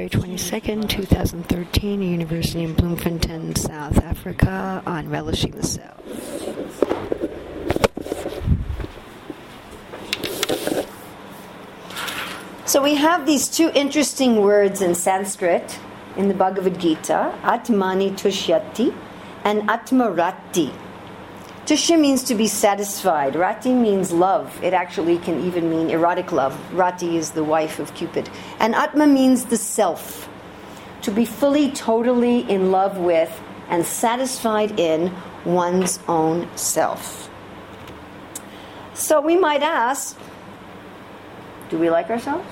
February 22nd, 2013, University in Bloemfontein, South Africa, on Relishing the Self. So we have these two interesting words in Sanskrit in the Bhagavad Gita, Atmani Tushyati and Atmarati. Tushya means to be satisfied. Rati means love. It actually can even mean erotic love. Rati is the wife of Cupid. And Atma means the self. To be fully, totally in love with and satisfied in one's own self. So we might ask, do we like ourselves?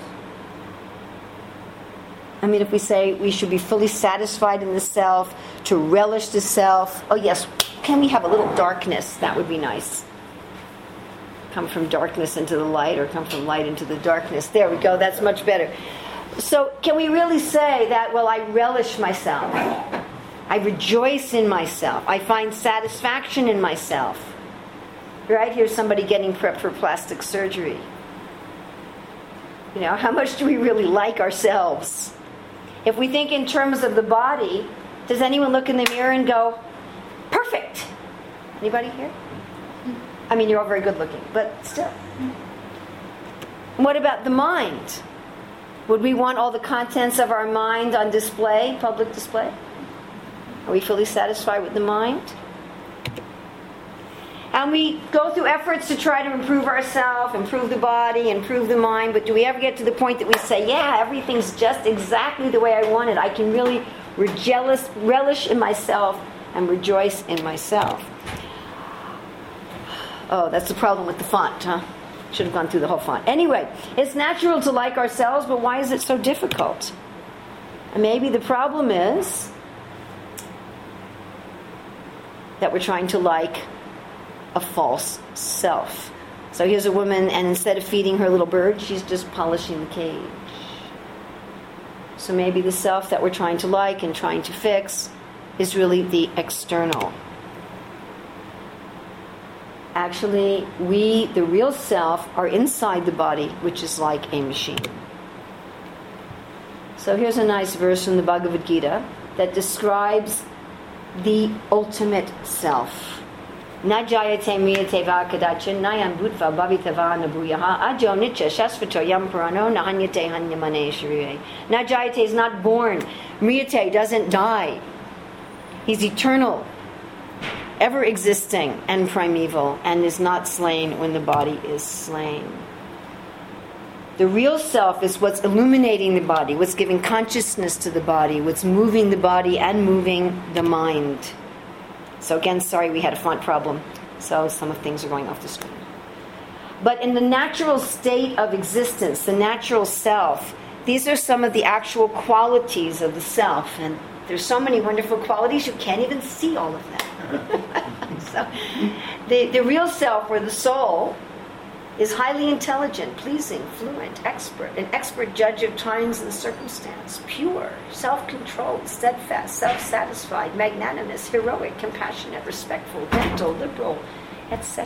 I mean, if we say we should be fully satisfied in the self, to relish the self, oh yes, can we have a little darkness? That would be nice. Come from darkness into the light, or come from light into the darkness. There we go, that's much better. So can we really say that, well, I relish myself. I rejoice in myself. I find satisfaction in myself. Right? Here's somebody getting prepped for plastic surgery. You know, how much do we really like ourselves? If we think in terms of the body, does anyone look in the mirror and go, perfect? Anybody here? I mean, you're all very good looking, but still. What about the mind? Would we want all the contents of our mind on display, public display? Are we fully satisfied with the mind? And we go through efforts to try to improve ourselves, improve the body, improve the mind, but do we ever get to the point that we say, yeah, everything's just exactly the way I want it. I can really relish in myself and rejoice in myself. Oh, that's the problem with the font, huh? Should have gone through the whole font. Anyway, it's natural to like ourselves, but why is it so difficult? And maybe the problem is that we're trying to like a false self. So here's a woman, and instead of feeding her little bird, she's just polishing the cage. So maybe the self that we're trying to like and trying to fix is really the external. Actually, we, the real self, are inside the body, which is like a machine. So here's a nice verse from the Bhagavad Gita that describes the ultimate self. Na jayate miyate va kadachin nayan bhutva bhavitava nabuyaha ajo nitya shasvato yam purano nahanyate hanyamane shriye. Na jayate is not born. Miyate doesn't die. He's eternal, ever existing and primeval, and is not slain when the body is slain. The real self is what's illuminating the body, what's giving consciousness to the body, what's moving the body and moving the mind. So again, sorry, we had a font problem, so some of things are going off the screen. But in the natural state of existence, the natural self, these are some of the actual qualities of the self, and there's so many wonderful qualities you can't even see all of them. So, the real self, or the soul, is highly intelligent, pleasing, fluent, expert, an expert judge of times and circumstance, pure, self-controlled, steadfast, self-satisfied, magnanimous, heroic, compassionate, respectful, gentle, liberal, etc.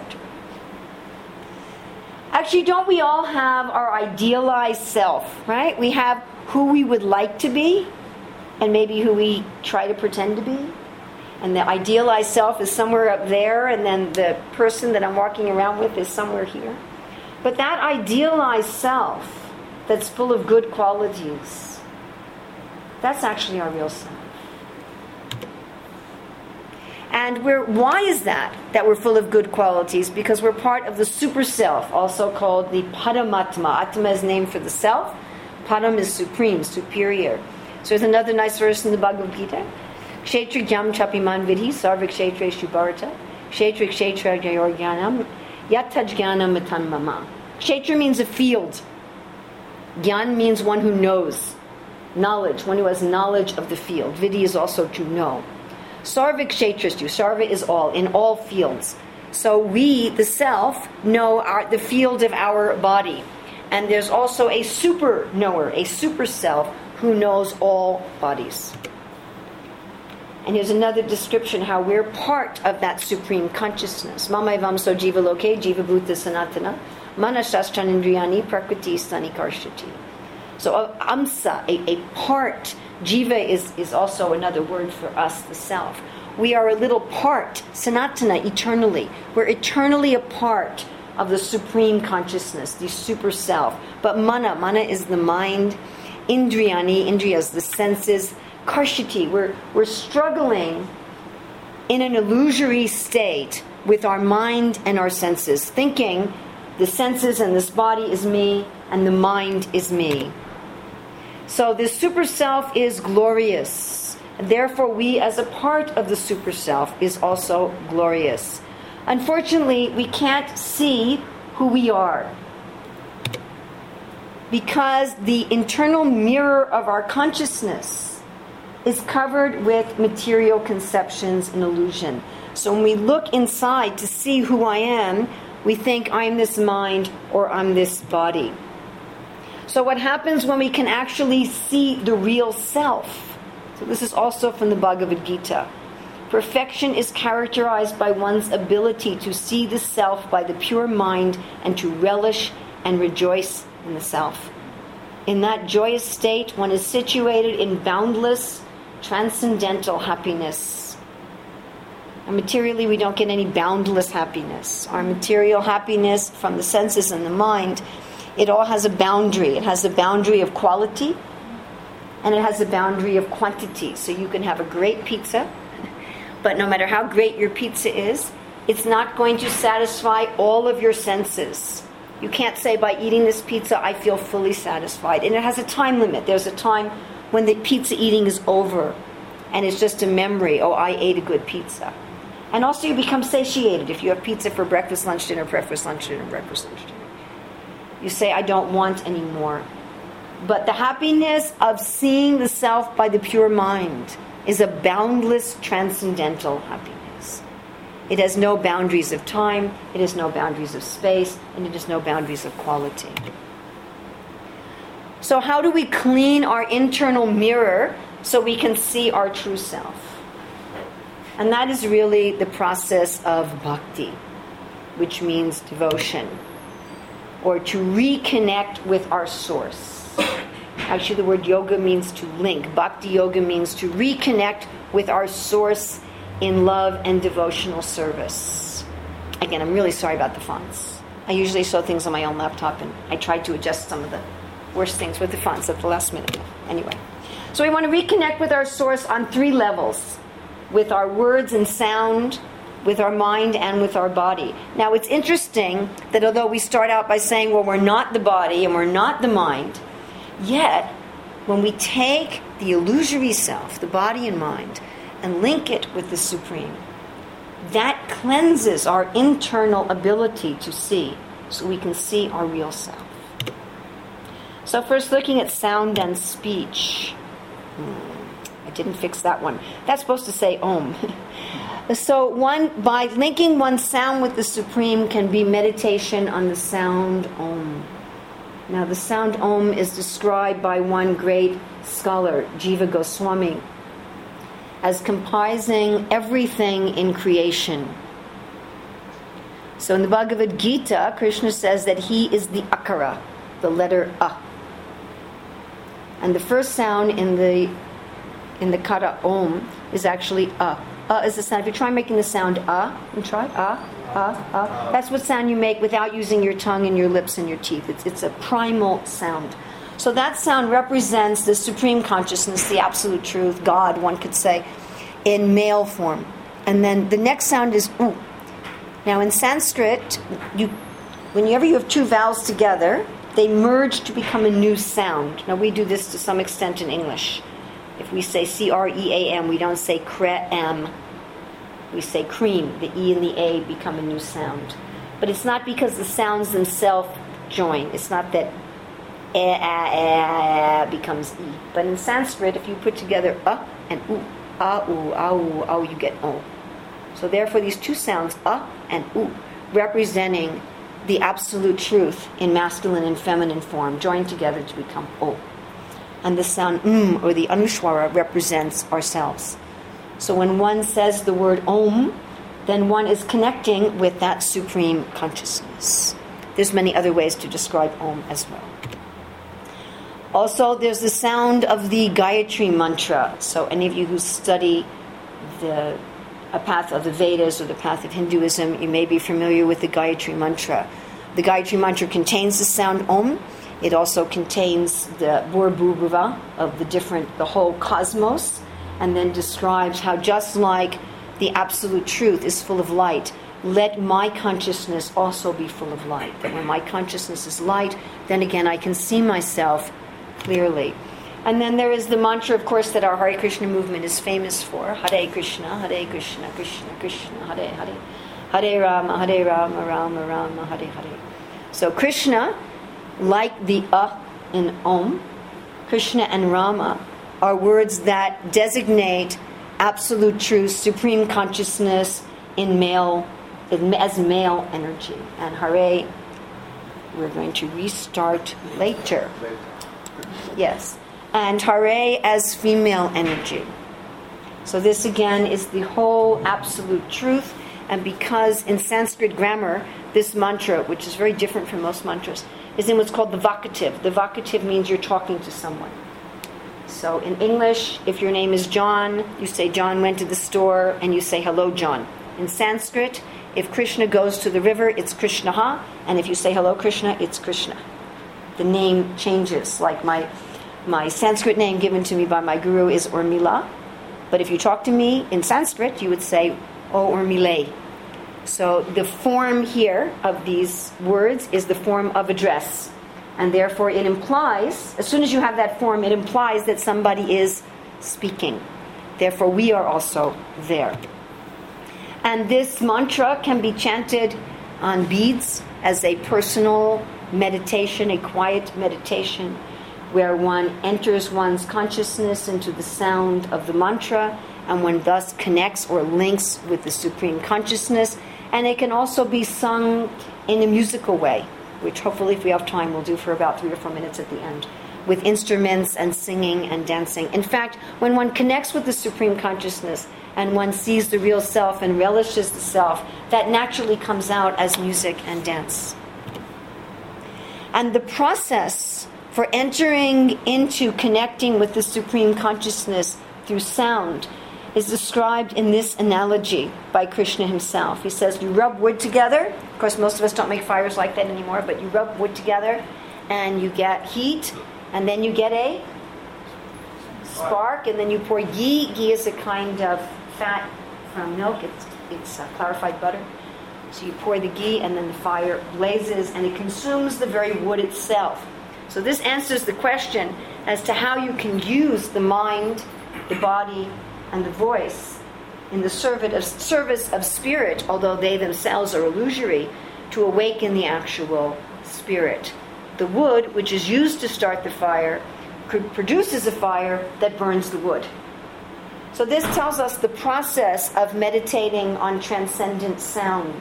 Actually, don't we all have our idealized self, right? We have who we would like to be, and maybe who we try to pretend to be. And the idealized self is somewhere up there, and then the person that I'm walking around with is somewhere here. But that idealized self that's full of good qualities, that's actually our real self. And why is that we're full of good qualities? Because we're part of the super self, also called the Paramatma. Atma is named for the self. Param is supreme, superior. So there's another nice verse in the Bhagavad Gita. Kshetra jam chapiman vidhi sarva kshetra shubharata kshetra kshetra jayorgyanam yatajgyanam matan mama. Kshetra means a field. Gyan means one who knows. Knowledge, one who has knowledge of the field. Vidhi is also to know. Sarva kshetrastu. Sarva is all, in all fields. So we, the self, know the field of our body. And there's also a super knower, a super self, who knows all bodies. And here's another description how we're part of that supreme consciousness. Mamaivam so jiva loke, jiva bhuta sanatana, manashastran indriyani prakriti stani karshati. So amsa, a part. Jiva is also another word for us, the self. We are a little part, sanatana, eternally. We're eternally a part of the supreme consciousness, the super self. But mana is the mind. Indriyani, indriyas, the senses. Karshiti, we're struggling in an illusory state with our mind and our senses, thinking the senses and this body is me and the mind is me. So the super self is glorious. Therefore, we as a part of the super self is also glorious. Unfortunately, we can't see who we are, because the internal mirror of our consciousness is covered with material conceptions and illusion. So when we look inside to see who I am, we think I'm this mind or I'm this body. So what happens when we can actually see the real self? So this is also from the Bhagavad Gita. Perfection is characterized by one's ability to see the self by the pure mind and to relish and rejoice in the self. In that joyous state, one is situated in boundless, transcendental happiness. And materially, we don't get any boundless happiness. Our material happiness from the senses and the mind, it all has a boundary. It has a boundary of quality, and it has a boundary of quantity. So you can have a great pizza, but no matter how great your pizza is, it's not going to satisfy all of your senses. You can't say, by eating this pizza, I feel fully satisfied. And it has a time limit. There's a time when the pizza eating is over, and it's just a memory, oh, I ate a good pizza. And also you become satiated if you have pizza for breakfast, lunch, dinner, breakfast, lunch, dinner, breakfast, lunch, dinner. You say, I don't want any more. But the happiness of seeing the self by the pure mind is a boundless, transcendental happiness. It has no boundaries of time, it has no boundaries of space, and it has no boundaries of quality. So how do we clean our internal mirror so we can see our true self? And that is really the process of bhakti, which means devotion, or to reconnect with our source. Actually, the word yoga means to link. Bhakti yoga means to reconnect with our source in love and devotional service. Again, I'm really sorry about the fonts. I usually show things on my own laptop, and I tried to adjust some of the worst things with the fonts at the last minute. Anyway, so we want to reconnect with our source on 3 levels: with our words and sound, with our mind, and with our body. Now, it's interesting that although we start out by saying, well, we're not the body and we're not the mind, yet when we take the illusory self, the body and mind, and link it with the Supreme, that cleanses our internal ability to see, so we can see our real self. So first, looking at sound and speech. I didn't fix that one. That's supposed to say Om. So by linking one's sound with the Supreme can be meditation on the sound Om. Now the sound Om is described by one great scholar, Jiva Goswami, as comprising everything in creation. So in the Bhagavad Gita, Krishna says that he is the akara, the letter A. And the first sound in the kara Om is actually A. A is the sound. If you try making the sound A, and try A. That's what sound you make without using your tongue and your lips and your teeth. It's a primal sound. So that sound represents the supreme consciousness, the absolute truth, God, one could say, in male form. And then the next sound is U. Now in Sanskrit, whenever you have 2 vowels together, they merge to become a new sound. Now we do this to some extent in English. If we say C-R-E-A-M, we don't say cre-am. We say cream. The E and the A become a new sound. But it's not because the sounds themselves join. It's not that becomes E. But in Sanskrit, if you put together A and U, A, you get O. So therefore these 2 sounds, A and U, representing the absolute truth in masculine and feminine form, join together to become O. And the sound or the anushwara represents ourselves. So when one says the word Om, then one is connecting with that supreme consciousness. There's many other ways to describe Om as well. Also, there's the sound of the Gayatri mantra. So any of you who study a path of the Vedas or the path of Hinduism, you may be familiar with the Gayatri mantra. The Gayatri mantra contains the sound Om. It also contains the Bhurbhuva of the whole cosmos, and then describes how just like the absolute truth is full of light, let my consciousness also be full of light. That when my consciousness is light, then again I can see myself clearly. And then there is the mantra, of course, that our Hare Krishna movement is famous for. Hare Krishna, Krishna Krishna, Hare Hare. Hare Rama, Rama Rama, Hare Hare. So Krishna, like the in Om, Krishna and Rama are words that designate absolute truth, supreme consciousness as male energy. And Hare, we're going to restart later. Yes. And Hare as female energy. So this again is the whole absolute truth. And because in Sanskrit grammar, this mantra, which is very different from most mantras, is in what's called the vocative. The vocative means you're talking to someone. So in English, if your name is John, you say John went to the store, and you say hello, John. In Sanskrit, if Krishna goes to the river, it's Krishnaha, and if you say hello, Krishna, it's Krishna. The name changes. Like my Sanskrit name given to me by my guru is Urmila, but if you talk to me in Sanskrit, you would say O Urmile. So the form here of these words is the form of address. And therefore it implies, as soon as you have that form, it implies that somebody is speaking. Therefore we are also there. And this mantra can be chanted on beads as a personal meditation, a quiet meditation, where one enters one's consciousness into the sound of the mantra, and one thus connects or links with the Supreme Consciousness. And it can also be sung in a musical way, which hopefully, if we have time, we'll do for about 3 or 4 minutes at the end, with instruments and singing and dancing. In fact, when one connects with the Supreme Consciousness and one sees the real self and relishes the self, that naturally comes out as music and dance. And the process for entering into connecting with the Supreme Consciousness through sound is described in this analogy by Krishna himself. He says, you rub wood together. Of course, most of us don't make fires like that anymore, but you rub wood together and you get heat, and then you get a spark, and then you pour ghee. Ghee is a kind of fat from milk. It's clarified butter. So you pour the ghee, and then the fire blazes, and it consumes the very wood itself. So this answers the question as to how you can use the mind, the body, and the voice in the service of spirit, although they themselves are illusory, to awaken the actual spirit. The wood, which is used to start the fire, produces a fire that burns the wood. So this tells us the process of meditating on transcendent sound.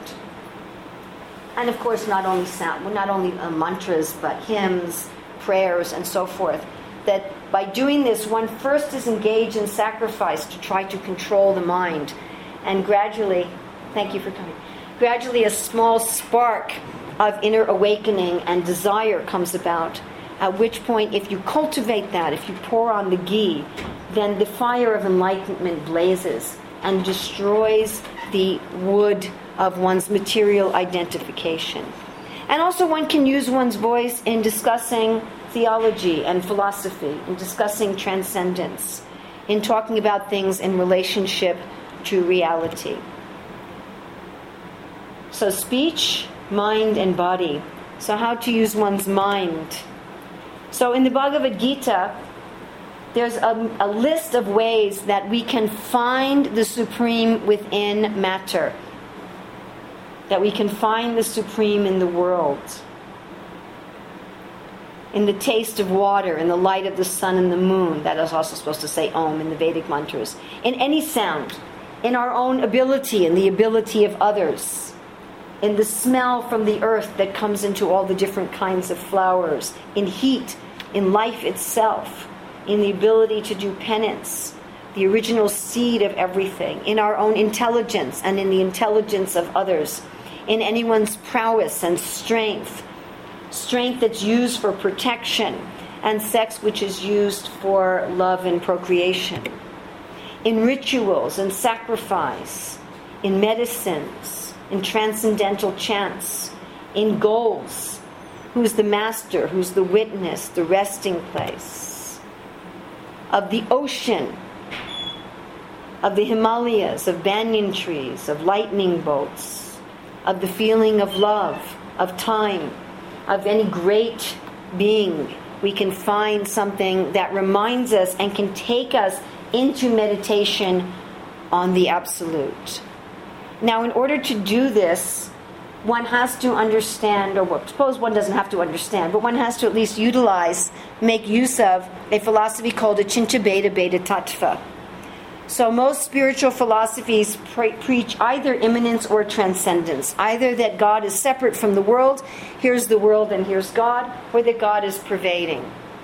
And of course, not only sound, not only mantras, but hymns, prayers, and so forth. That by doing this, one first is engaged in sacrifice to try to control the mind. And gradually, thank you for coming, gradually a small spark of inner awakening and desire comes about. At which point, if you cultivate that, if you pour on the ghee, then the fire of enlightenment blazes and destroys the wood of one's material identification. And also one can use one's voice in discussing theology and philosophy, in discussing transcendence, in talking about things in relationship to reality. So speech, mind, and body. So how to use one's mind. So in the Bhagavad Gita, there's a list of ways that we can find the Supreme within matter. That we can find the Supreme in the world. In the taste of water, in the light of the sun and the moon. That is also supposed to say Om in the Vedic mantras. In any sound. In our own ability and the ability of others. In the smell from the earth that comes into all the different kinds of flowers. In heat. In life itself. In the ability to do penance. The original seed of everything. In our own intelligence and in the intelligence of others. In anyone's prowess and strength. Strength that's used for protection and sex which is used for love and procreation. In rituals and sacrifice, in medicines, in transcendental chants, in goals. Who's the master? Who's the witness? The resting place. Of the ocean, of the Himalayas, of banyan trees, of lightning bolts, of the feeling of love, of time, of any great being. We can find something that reminds us and can take us into meditation on the Absolute. Now, in order to do this, one has to understand, or suppose one doesn't have to understand, but one has to at least utilize, make use of a philosophy called Achintya Bheda Tattva. So most spiritual philosophies preach either immanence or transcendence, either that God is separate from the world, here's the world and here's God, or that God is pervading.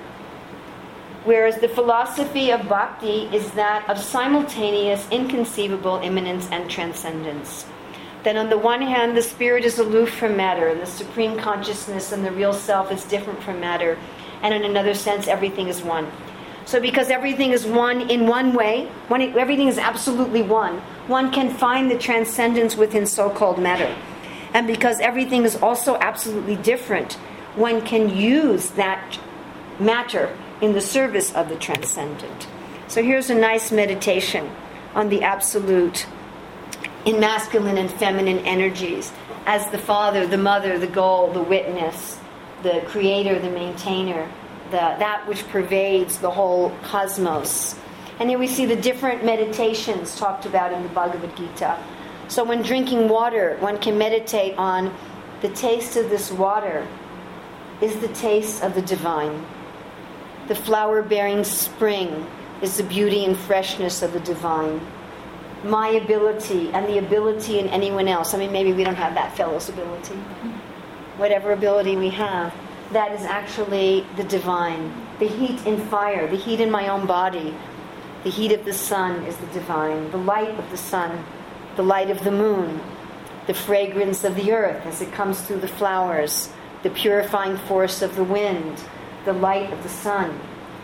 Whereas the philosophy of bhakti is that of simultaneous, inconceivable immanence and transcendence. That on the one hand, the spirit is aloof from matter, and the supreme consciousness and the real self is different from matter, and in another sense, everything is one. So because everything is one in one way, everything is absolutely one can find the transcendence within so-called matter. And because everything is also absolutely different, one can use that matter in the service of the transcendent. So here's a nice meditation on the Absolute in masculine and feminine energies as the father, the mother, the goal, the witness, the creator, the maintainer, that which pervades the whole cosmos. And here we see the different meditations talked about in the Bhagavad Gita. So when drinking water, one can meditate on the taste of this water is the taste of the divine. The flower-bearing spring is the beauty and freshness of the divine. My ability and the ability in anyone else. I mean, maybe we don't have that fellow's ability. Whatever ability we have, that is actually the divine. The heat in fire, the heat in my own body, the heat of the sun is the divine. The light of the sun, the light of the moon, the fragrance of the earth as it comes through the flowers, the purifying force of the wind, the light of the sun.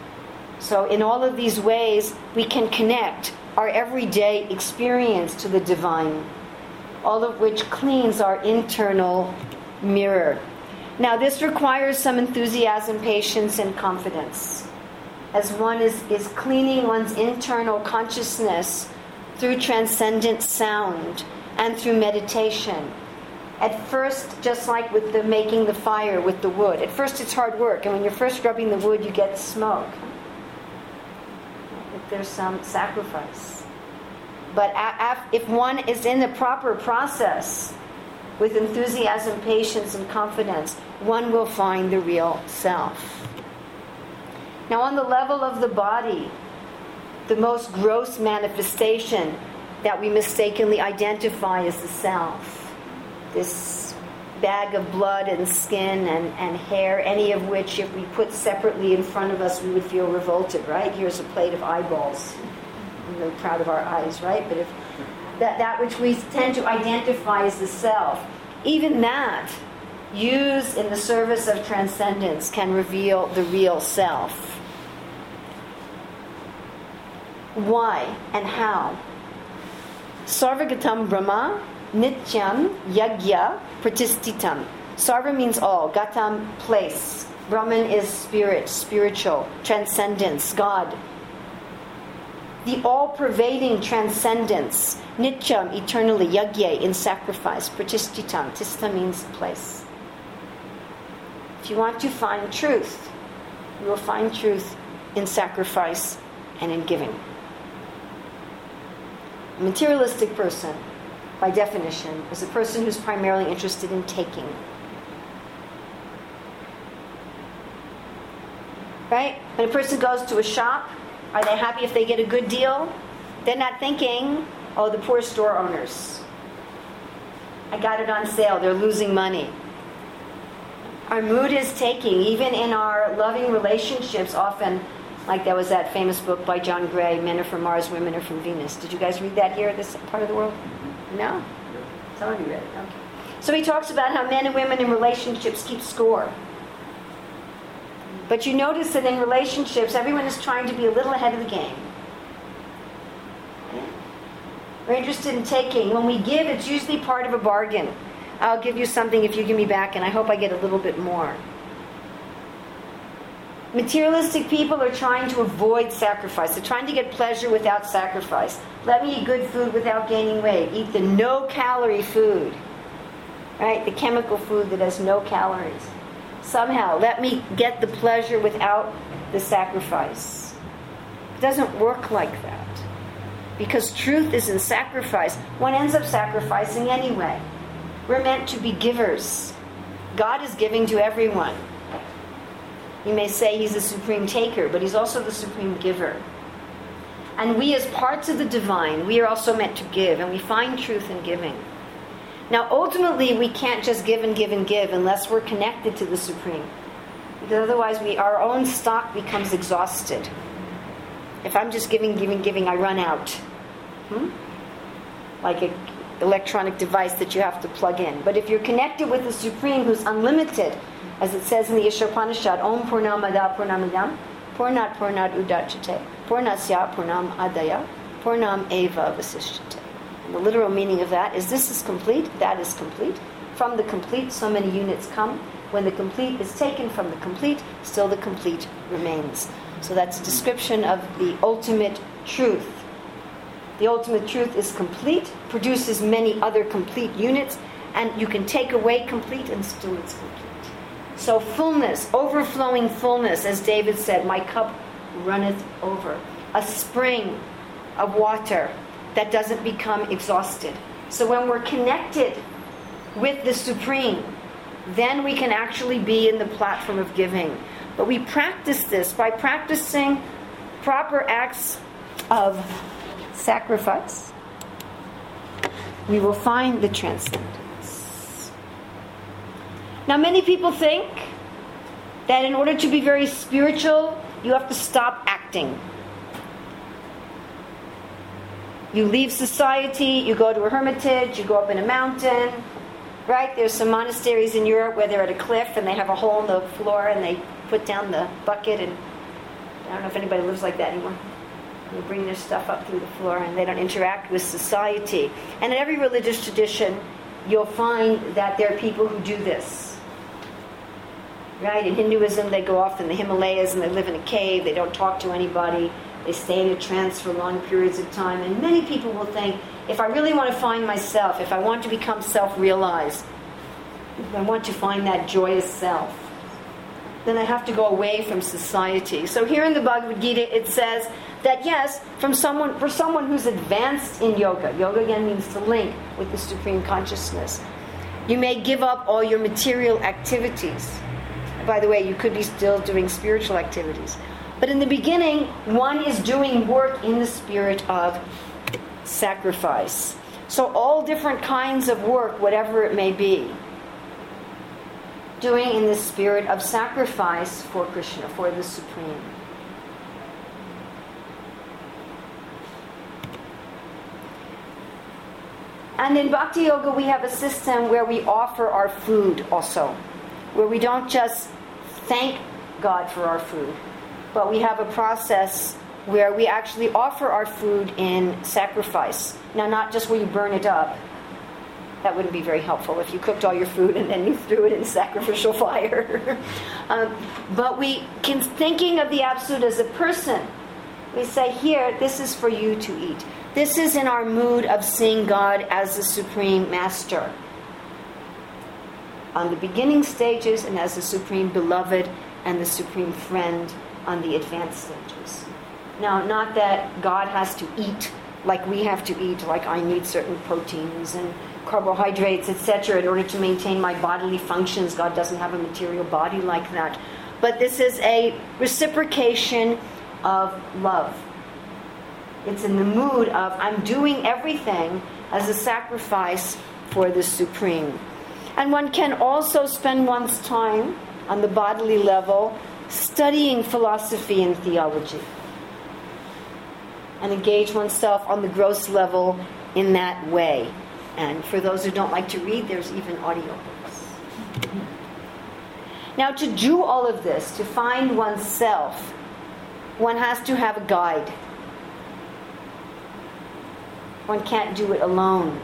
So in all of these ways, we can connect our everyday experience to the divine, all of which cleans our internal mirror. Now, this requires some enthusiasm, patience, and confidence, as one is cleaning one's internal consciousness through transcendent sound and through meditation. At first, just like with the making the fire with the wood, at first it's hard work, and when you're first rubbing the wood, you get smoke. There's some sacrifice. But if one is in the proper process, with enthusiasm, patience, and confidence, one will find the real self. Now, on the level of the body, the most gross manifestation that we mistakenly identify as the self, this bag of blood and skin and hair, any of which, if we put separately in front of us, we would feel revolted, right? Here's a plate of eyeballs. I'm really proud of our eyes, right? But if that which we tend to identify as the self, even that, used in the service of transcendence, can reveal the real self. Why and how? Sarvagatam Brahma Nityam Yagya Pratistitam. Sarva means all. Gatam, place. Brahman is spirit, spiritual, transcendence, God. The all-pervading transcendence, Nityam, eternally, Yagya, in sacrifice, Pratistitam. Tista means place. If you want to find truth, you will find truth in sacrifice and in giving. A materialistic person, by definition, is a person who's primarily interested in taking. Right? When a person goes to a shop, are they happy if they get a good deal? They're not thinking, oh, the poor store owners. I got it on sale, they're losing money. Our mood is taking, even in our loving relationships, often, like there was that famous book by John Gray, Men Are From Mars, Women Are From Venus. Did you guys read that here, this part of the world? No? Some of you read it, okay. So he talks about how men and women in relationships keep score. But you notice that in relationships, everyone is trying to be a little ahead of the game. We're interested in taking. When we give, it's usually part of a bargain. I'll give you something if you give me back, and I hope I get a little bit more. Materialistic people are trying to avoid sacrifice. They're trying to get pleasure without sacrifice. Let me eat good food without gaining weight. Eat the no-calorie food. Right? The chemical food that has no calories. Somehow, let me get the pleasure without the sacrifice. It doesn't work like that. Because truth is in sacrifice. One ends up sacrificing anyway. We're meant to be givers. God is giving to everyone. You may say he's the supreme taker, but he's also the supreme giver. And we as parts of the divine, we are also meant to give, and we find truth in giving. Now ultimately we can't just give and give and give unless we're connected to the supreme. Because otherwise our own stock becomes exhausted. If I'm just giving, I run out. Like an electronic device that you have to plug in. But if you're connected with the Supreme who's unlimited, as it says in the Ishopanishad, Om Purnamada Purnamidam, Purnat Purnat Udachate, Purnasya Purnam Adaya, Purnam Eva Vasishyate. And the literal meaning of that is this is complete, that is complete. From the complete, so many units come. When the complete is taken from the complete, still the complete remains. So that's a description of the ultimate truth. The ultimate truth is complete, produces many other complete units, and you can take away complete and still it's complete. So fullness, overflowing fullness, as David said, my cup runneth over. A spring of water that doesn't become exhausted. So when we're connected with the Supreme, then we can actually be in the platform of giving. But we practice this by practicing proper acts of sacrifice. We will find the transcendence. Now, many people think that in order to be very spiritual, you have to stop acting. You leave society, you go to a hermitage, you go up in a mountain, right? There's some monasteries in Europe where they're at a cliff and they have a hole in the floor and they put down the bucket, and I don't know if anybody lives like that anymore. They bring their stuff up through the floor and they don't interact with society. And in every religious tradition, you'll find that there are people who do this. Right? In Hinduism, they go off in the Himalayas and they live in a cave. They don't talk to anybody. They stay in a trance for long periods of time. And many people will think, if I really want to find myself, if I want to become self-realized, if I want to find that joyous self, then I have to go away from society. So here in the Bhagavad Gita, it says that yes, for someone who's advanced in yoga again means to link with the Supreme Consciousness, you may give up all your material activities. By the way, you could be still doing spiritual activities. But in the beginning, one is doing work in the spirit of sacrifice. So all different kinds of work, whatever it may be, doing in the spirit of sacrifice for Krishna, for the Supreme. And in Bhakti Yoga, we have a system where we offer our food also, where we don't just thank God for our food, but we have a process where we actually offer our food in sacrifice. Now, not just where you burn it up. That wouldn't be very helpful if you cooked all your food and then you threw it in sacrificial fire. But we can, thinking of the Absolute as a person, we say, here, this is for you to eat. This is in our mood of seeing God as the Supreme Master. On the beginning stages and as the Supreme Beloved and the Supreme Friend on the advanced stages. Now, not that God has to eat like we have to eat, like I need certain proteins and carbohydrates, etc., in order to maintain my bodily functions. God doesn't have a material body like that. But this is a reciprocation of love. It's in the mood of I'm doing everything as a sacrifice for the Supreme. And one can also spend one's time on the bodily level studying philosophy and theology, and engage oneself on the gross level in that way. And for those who don't like to read, there's even audiobooks. Now, to do all of this, to find oneself, one has to have a guide. One can't do it alone.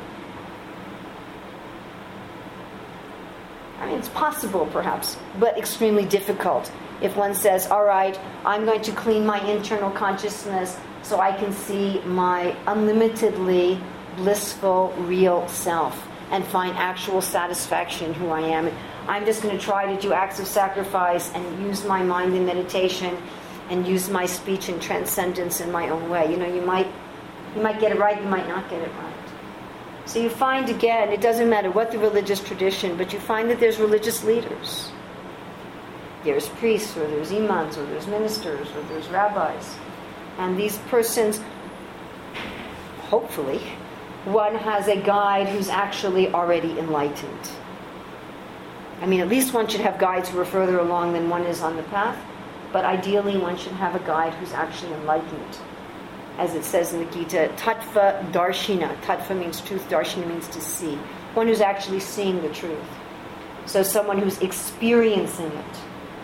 I mean, it's possible, perhaps, but extremely difficult. If one says, all right, I'm going to clean my internal consciousness so I can see my unlimitedly blissful, real self and find actual satisfaction in who I am. I'm just going to try to do acts of sacrifice and use my mind in meditation and use my speech in transcendence in my own way. You know, you might get it right, you might not get it right. So you find, again, it doesn't matter what the religious tradition, but you find that there's religious leaders. There's priests, or there's imams, or there's ministers, or there's rabbis. And these persons, hopefully, one has a guide who's actually already enlightened. I mean, at least one should have guides who are further along than one is on the path, but ideally one should have a guide who's actually enlightened. As it says in the Gita, Tattva Darshina. Tattva means truth, Darshina means to see. One who's actually seeing the truth. So someone who's experiencing it.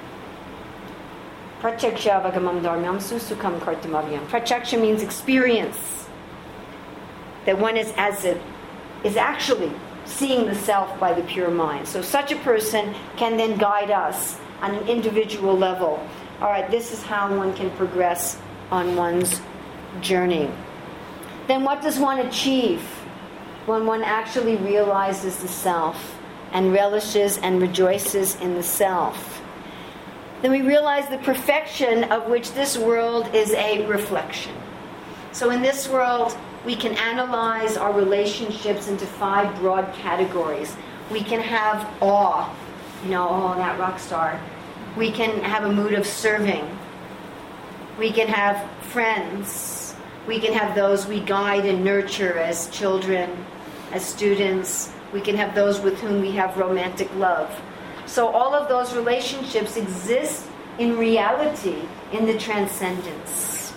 Pratyaksha Vagamam Dharmyam Susukam Kartamavyam. Pratyaksha means experience. That one is actually seeing the self by the pure mind. So such a person can then guide us on an individual level. All right, this is how one can progress on one's journey. Then what does one achieve when one actually realizes the self and relishes and rejoices in the self? Then we realize the perfection of which this world is a reflection. So in this world, we can analyze our relationships into 5 broad categories. We can have awe, oh, that rock star. We can have a mood of serving. We can have friends. We can have those we guide and nurture as children, as students. We can have those with whom we have romantic love. So all of those relationships exist in reality in the transcendence.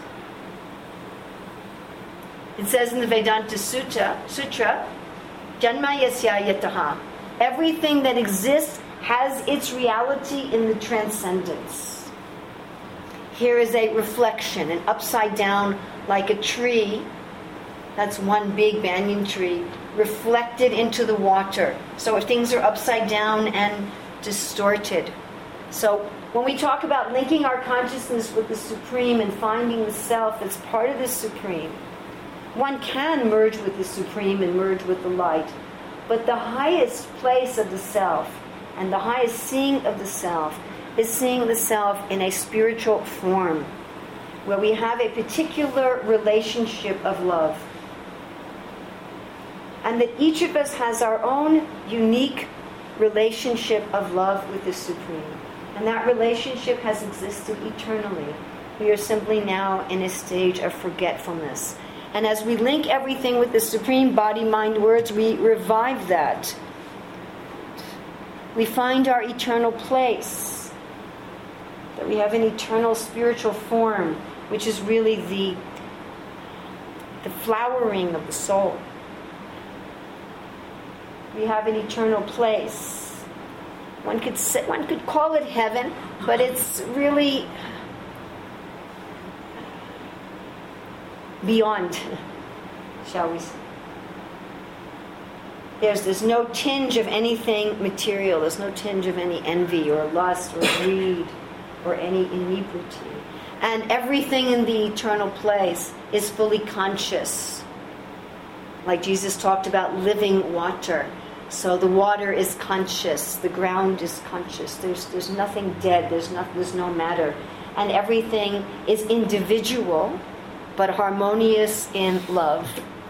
It says in the Vedanta Sutra, Janma Yasya Yataha. Everything that exists has its reality in the transcendence. Here is a reflection, an upside down, like a tree, that's one big banyan tree, reflected into the water. So if things are upside down and distorted. So when we talk about linking our consciousness with the Supreme and finding the self that's part of the Supreme, one can merge with the Supreme and merge with the light. But the highest place of the self and the highest seeing of the self is seeing the self in a spiritual form, where we have a particular relationship of love. And that each of us has our own unique relationship of love with the Supreme. And that relationship has existed eternally. We are simply now in a stage of forgetfulness. And as we link everything with the Supreme Body, Mind, Words, we revive that. We find our eternal place. That we have an eternal spiritual form, which is really the flowering of the soul. We have an eternal place. One could call it heaven, but it's really beyond, shall we say. There's no tinge of anything material. There's no tinge of any envy or lust or greed or any inebriety. And everything in the eternal place is fully conscious. Like Jesus talked about living water. So the water is conscious, the ground is conscious. There's nothing dead, there's no matter. And everything is individual, but harmonious in love.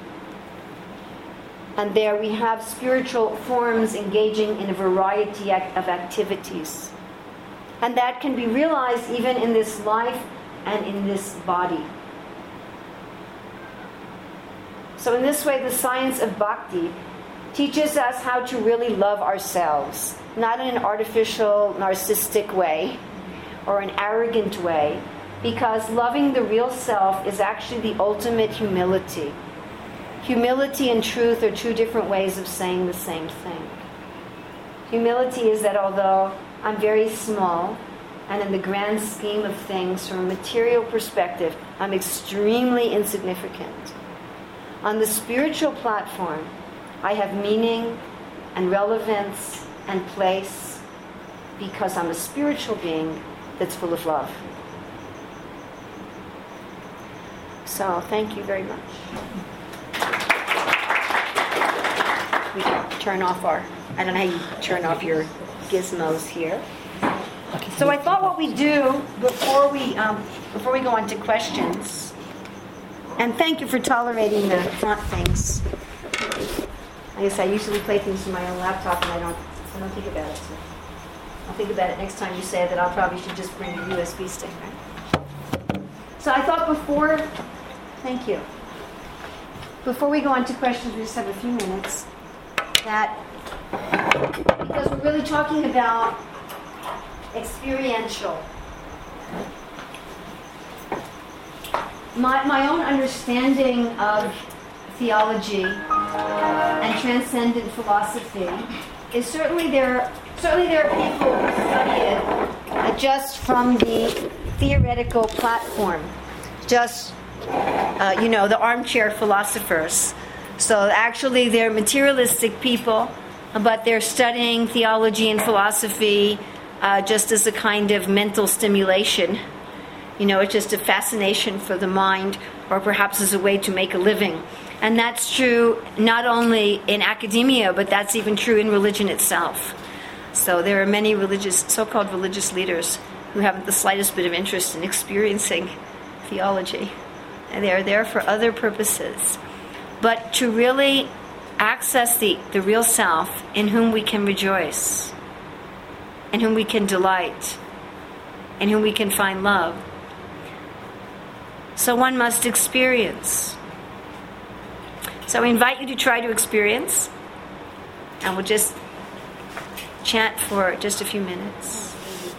And there we have spiritual forms engaging in a variety of activities. And that can be realized even in this life and in this body. So in this way, the science of bhakti teaches us how to really love ourselves, not in an artificial, narcissistic way or an arrogant way, because loving the real self is actually the ultimate humility. Humility and truth are 2 different ways of saying the same thing. Humility is that although I'm very small, and in the grand scheme of things, from a material perspective, I'm extremely insignificant. On the spiritual platform, I have meaning and relevance and place because I'm a spiritual being that's full of love. So, thank you very much. We can turn off I don't know how you turn off your gizmos here. So I thought what we do before we go on to questions, and thank you for tolerating the front things. I guess I usually play things from my own laptop, and I don't think about it. So I'll think about it next time you say that. I probably should just bring a USB stick, right? So I thought thank you. Before we go on to questions, we just have a few minutes. That because we're really talking about experiential. My own understanding of theology and transcendent philosophy is certainly there are people who study it just from the theoretical platform, just the armchair philosophers. So actually they're materialistic people, but they're studying theology and philosophy just as a kind of mental stimulation. It's just a fascination for the mind, or perhaps as a way to make a living. And that's true not only in academia, but that's even true in religion itself. So there are many so-called religious leaders who haven't the slightest bit of interest in experiencing theology. And they're there for other purposes. But to really access the real self in whom we can rejoice, in whom we can delight, in whom we can find love. So one must experience. So I invite you to try to experience, and we'll just chant for just a few minutes.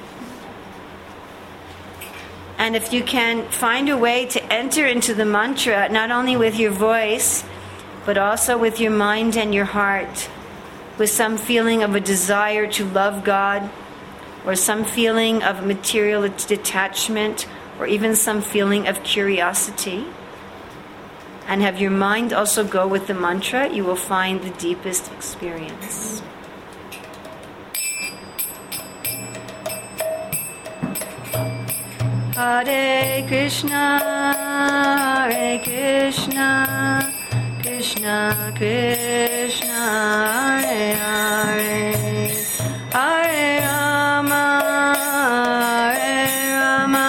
And if you can find a way to enter into the mantra, not only with your voice, but also with your mind and your heart, with some feeling of a desire to love God, or some feeling of material detachment, or even some feeling of curiosity, and have your mind also go with the mantra, you will find the deepest experience. Hare Krishna, Hare Krishna, Krishna Krishna, Hare Hare, Hare Rama, Hare Rama,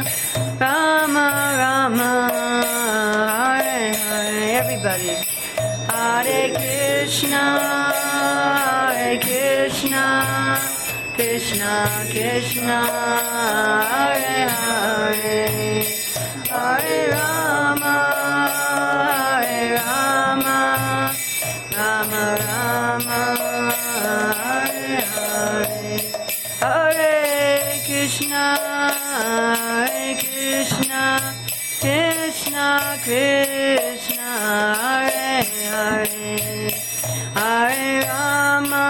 Rama Rama, Hare Hare. Everybody. Hare Krishna, Hare Krishna, Krishna Krishna, Hare Hare, Hare Rama, Hare Rama, Rama Rama, Hare Hare, Hare Krishna, Hare Krishna, Krishna Krishna, Hare Hare, Hare Rama,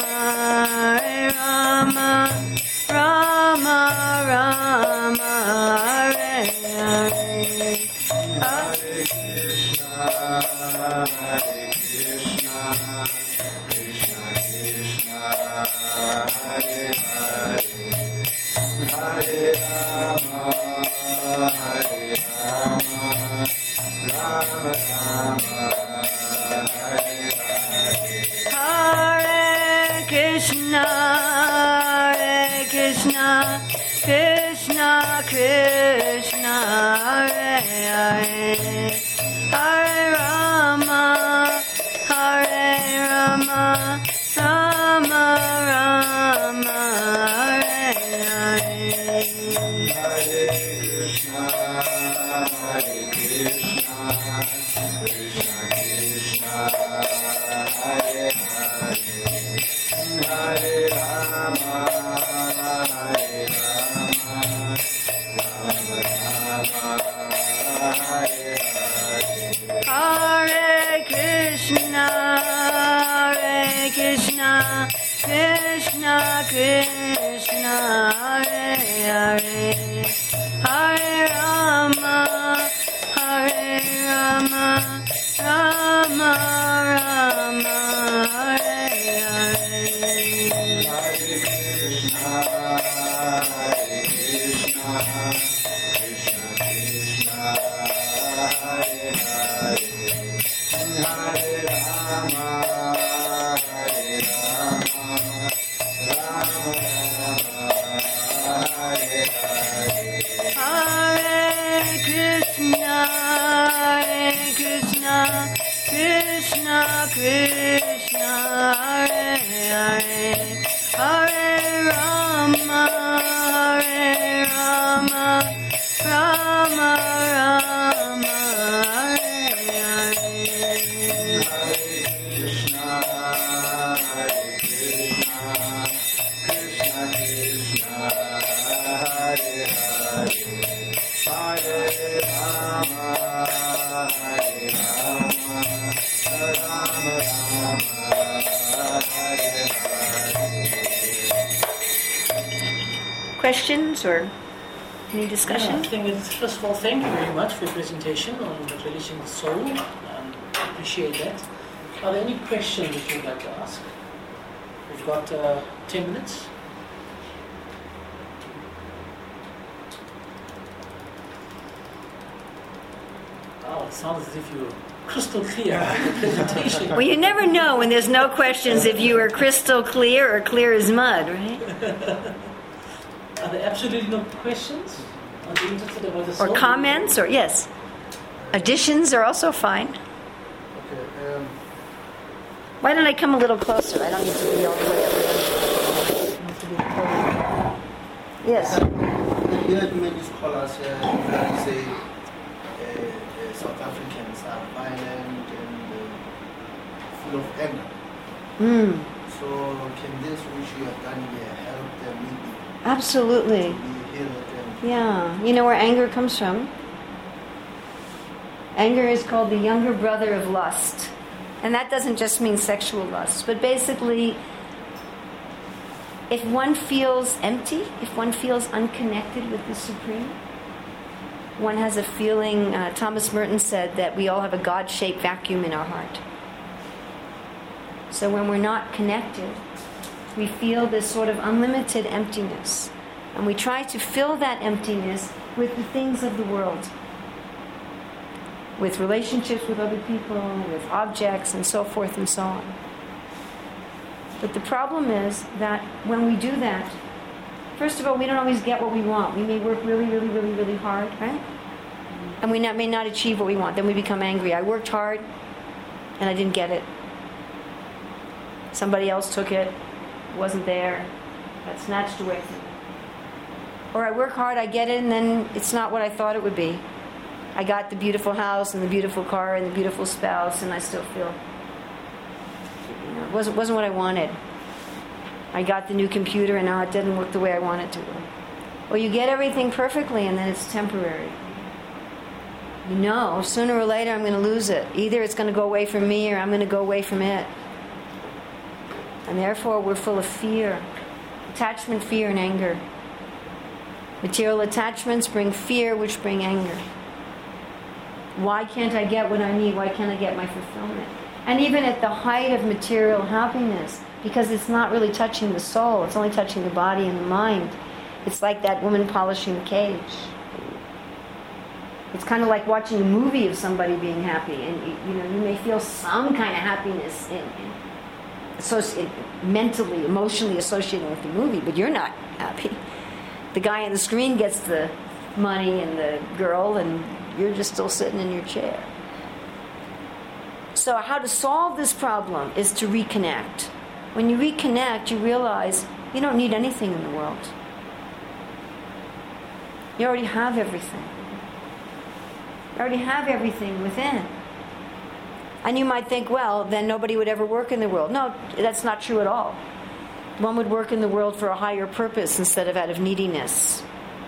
Hare Rama, Rama Rama, Hare Hare, Hare Krishna, Hare Krishna, Krishna Krishna, Hare Hare, Hare Rama, Hare Rama, Rama Rama, Hare Hare, Hare Krishna, Hare Krishna, Krishna Krishna, Hare Hare, Hare Rama, Hare Rama, Rama Rama, Hare Hare, Hare Krishna, Hare Krishna, Krishna Krishna, Hare Hare, Hare Rama, Hare Rama, Rama Rama, Hare Hare, Hare Krishna, Hare Krishna, Krishna Krishna, Hare Hare, Hare Rama, Hare Rama, Rama Rama, Hare Hare. Hare Krishna, Krishna Krishna, Hare Hare, Hare Rama, Hare Rama, Rama Rama, Hare Hare. Hare Krishna, Krishna Krishna, Hare Hare, Hare Rama, Hare Rama, Rama Rama, Hare Hare. Hare Krishna, Krishna Krishna, Hare Hare, Hare Rama, Hare Rama, Rama Rama, Hare Hare. Questions or any discussion? Yeah, I think it's, first of all, thank you very much for your presentation on releasing the soul. Appreciate that. Are there any questions that you'd like to ask? We've got 10 minutes. Oh, it sounds as if you were crystal clear in the presentation. Well, you never know when there's no questions if you are crystal clear or clear as mud, right? Are there absolutely no questions on the internet about the soul? Or comments, or yes. Additions are also fine. Okay, Why don't I come a little closer? I don't need to be all the way up there. Yes. here many scholars say South Africans are violent and full of anger. So can this which you have done here help them maybe Absolutely. be healed and Yeah. You know where anger comes from? Anger is called the younger brother of lust. And that doesn't just mean sexual lust, but basically, if one feels empty, if one feels unconnected with the Supreme, one has a feeling, Thomas Merton said that we all have a God-shaped vacuum in our heart. So when we're not connected, we feel this sort of unlimited emptiness. And we try to fill that emptiness with the things of the world. With relationships with other people, with objects, and so forth and so on. But the problem is that when we do that, first of all, we don't always get what we want. We may work really, really, really, really hard, right? And we may not achieve what we want. Then we become angry. I worked hard, and I didn't get it. Somebody else took it, wasn't there, got snatched away from me. Or I work hard, I get it, and then it's not what I thought it would be. I got the beautiful house and the beautiful car and the beautiful spouse, and I still feel, it wasn't what I wanted. I got the new computer, and now it didn't work the way I want it to work. Well, you get everything perfectly, and then it's temporary. You know, sooner or later I'm going to lose it. Either it's going to go away from me, or I'm going to go away from it. And therefore, we're full of fear. Attachment, fear, and anger. Material attachments bring fear, which bring anger. Why can't I get what I need? Why can't I get my fulfillment? And even at the height of material happiness, because it's not really touching the soul, it's only touching the body and the mind. It's like that woman polishing the cage. It's kind of like watching a movie of somebody being happy, and you may feel some kind of happiness mentally, emotionally associated with the movie, but you're not happy. The guy on the screen gets the money and the girl, and you're just still sitting in your chair. So how to solve this problem is to reconnect. When you reconnect, you realize you don't need anything in the world. You already have everything. You already have everything within. And you might think, well, then nobody would ever work in the world. No, that's not true at all. One would work in the world for a higher purpose instead of out of neediness.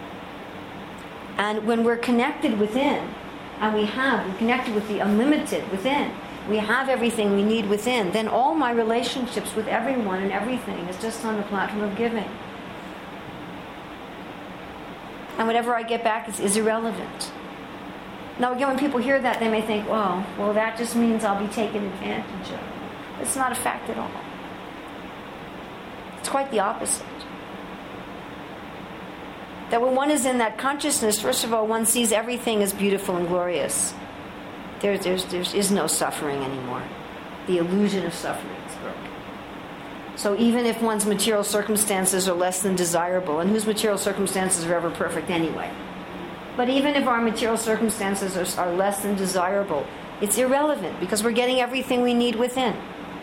And when we're connected within, and we're connected with the unlimited within, we have everything we need within, then all my relationships with everyone and everything is just on the platform of giving. and whatever I get back is irrelevant. Now again, when people hear that, they may think, well, that just means I'll be taken advantage of. It's not a fact at all. It's quite the opposite. That when one is in that consciousness, first of all, one sees everything as beautiful and glorious. There is no suffering anymore. The illusion of suffering is broken. So even if one's material circumstances are less than desirable, and whose material circumstances are ever perfect anyway, but even if our material circumstances are less than desirable, it's irrelevant because we're getting everything we need within.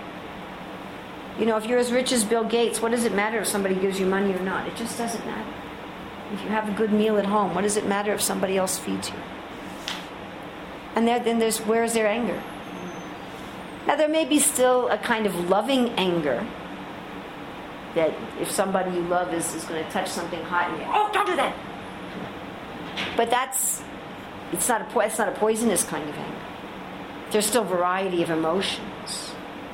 If you're as rich as Bill Gates, what does it matter if somebody gives you money or not? It just doesn't matter. If you have a good meal at home, what does it matter if somebody else feeds you? And then where's their anger? Now there may be still a kind of loving anger that if somebody you love is going to touch something hot and you, don't do that. But it's not a poisonous kind of anger. There's still variety of emotions.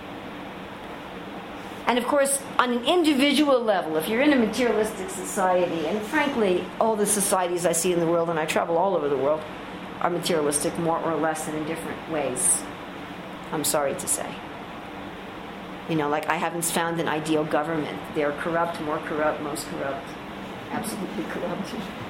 And of course, on an individual level, if you're in a materialistic society, and frankly, all the societies I see in the world, and I travel all over the world, are materialistic more or less and in different ways. I'm sorry to say. Like I haven't found an ideal government. They're corrupt, more corrupt, most corrupt, absolutely corrupt.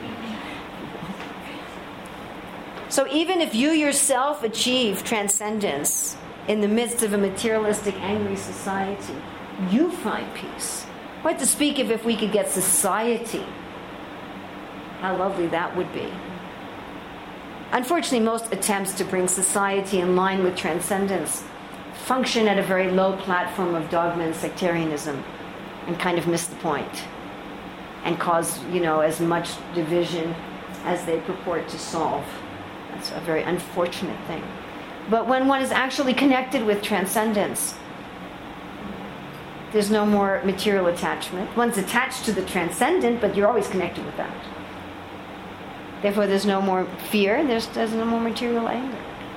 So even if you yourself achieve transcendence in the midst of a materialistic, angry society, you find peace. What to speak of if we could get society? How lovely that would be. Unfortunately, most attempts to bring society in line with transcendence function at a very low platform of dogma and sectarianism and kind of miss the point and cause, as much division as they purport to solve. That's a very unfortunate thing. But when one is actually connected with transcendence, there's no more material attachment. One's attached to the transcendent, but you're always connected with that. Therefore, there's no more fear, there's no more material anger.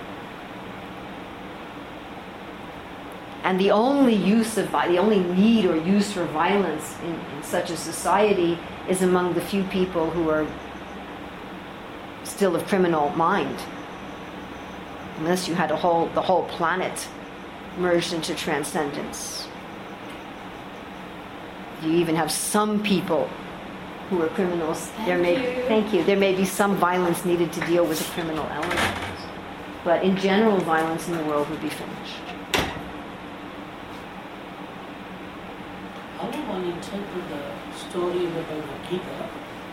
And the only need or use for violence in such a society is among the few people who are still of criminal mind. Unless you had the whole planet merged into transcendence. You even have some people who are criminals. There may be some violence needed to deal with the criminal element. But in general, violence in the world would be finished. How do one interpret the story of the Bhagavad Gita?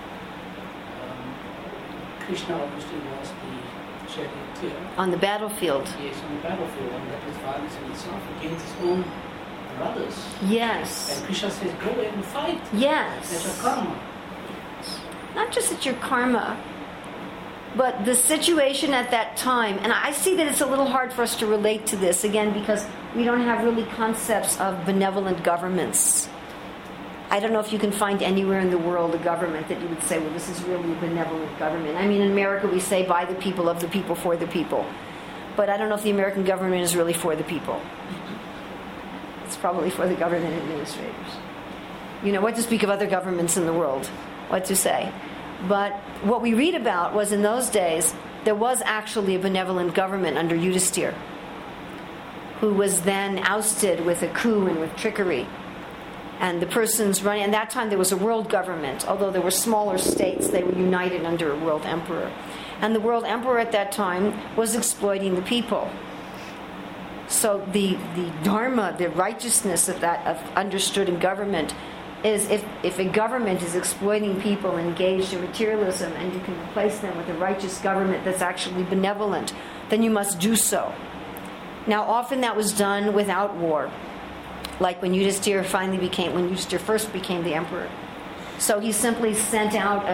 Krishna obviously was the charioteer. On the battlefield. Yes, on the battlefield, and that was violence in itself against his own brothers. Yes. And Krishna says, go ahead and fight. Yes. That's your karma. Not just at your karma, but the situation at that time. And I see that it's a little hard for us to relate to this, again, because we don't have really concepts of benevolent governments. I don't know if you can find anywhere in the world a government that you would say, well, this is really a benevolent government. I mean, in America we say, by the people, of the people, for the people. But I don't know if the American government is really for the people. It's probably for the government administrators. What to speak of other governments in the world. What to say. But what we read about was in those days, there was actually a benevolent government under Yudhisthira, who was then ousted with a coup and with trickery. And the persons running, and that time there was a world government. Although there were smaller states, they were united under a world emperor. And the world emperor at that time was exploiting the people. So the dharma, the righteousness of understood in government is if a government is exploiting people engaged in materialism and you can replace them with a righteous government that's actually benevolent, then you must do so. Now often that was done without war. Like when Yudhisthira first became the emperor. So he simply sent out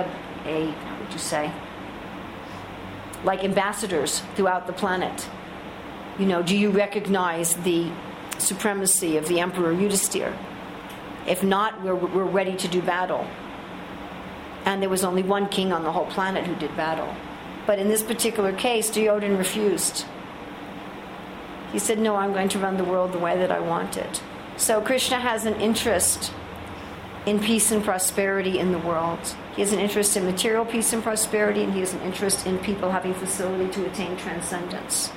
like ambassadors throughout the planet. Do you recognize the supremacy of the Emperor Yudhisthira? If not, we're ready to do battle. And there was only one king on the whole planet who did battle. But in this particular case, Duryodhana refused. He said, no, I'm going to run the world the way that I want it. So Krishna has an interest in peace and prosperity in the world. He has an interest in material peace and prosperity, and he has an interest in people having facility to attain transcendence.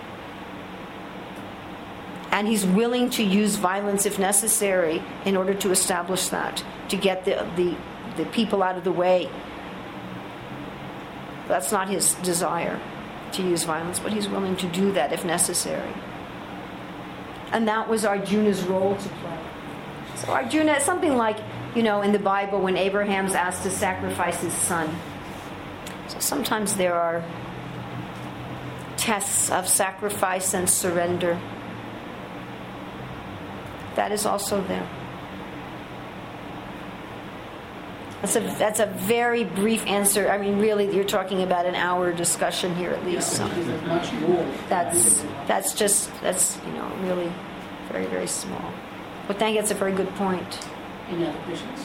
And he's willing to use violence if necessary in order to establish that, to get the people out of the way. That's not his desire, to use violence, but he's willing to do that if necessary. And that was Arjuna's role to play. So Arjuna, something like, in the Bible when Abraham's asked to sacrifice his son. So sometimes there are tests of sacrifice and surrender. That is also there. That's a very brief answer. I mean, really, you're talking about an hour discussion here at least. So that's really very, very small. But thank you. That's a very good point. Any other questions?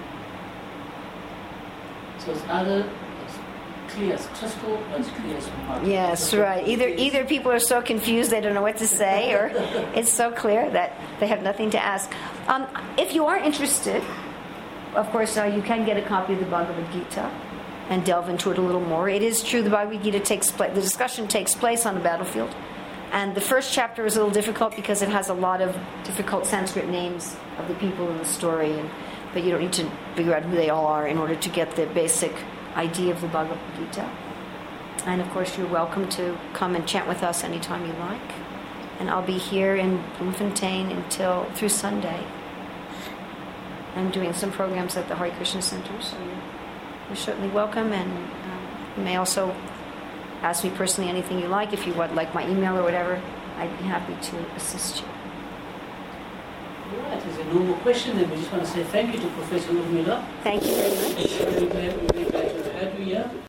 So it's either clear as crystal or it's clear as mud. Yes, right. Either people are so confused they don't know what to say, or it's so clear that they have nothing to ask. If you are interested, of course, you can get a copy of the Bhagavad Gita and delve into it a little more. It is true the Bhagavad Gita the discussion takes place on the battlefield. And the first chapter is a little difficult because it has a lot of difficult Sanskrit names of the people in the story. But you don't need to figure out who they all are in order to get the basic idea of the Bhagavad Gita. And of course, you're welcome to come and chant with us anytime you like. And I'll be here in Bloemfontein through Sunday. I'm doing some programs at the Hare Krishna Center, so you're certainly welcome. And you may also ask me personally anything you like. If you would like my email or whatever, I'd be happy to assist you. All right, there's no more question, then we just want to say thank you to Professor Urmila. Thank you very much. We're very glad to have you here.